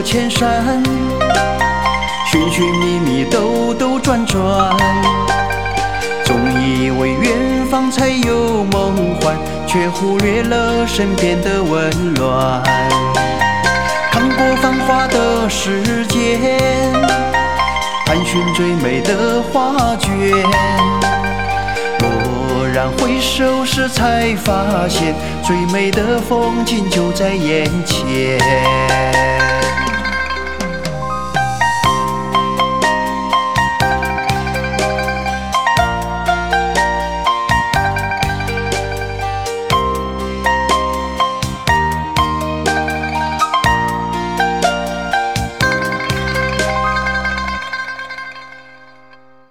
千山，寻寻觅觅，兜兜转转，总以为远方才有梦幻，却忽略了身边的温暖。看过繁华的世界，探寻最美的画卷，蓦然回首时才发现，最美的风景就在眼前。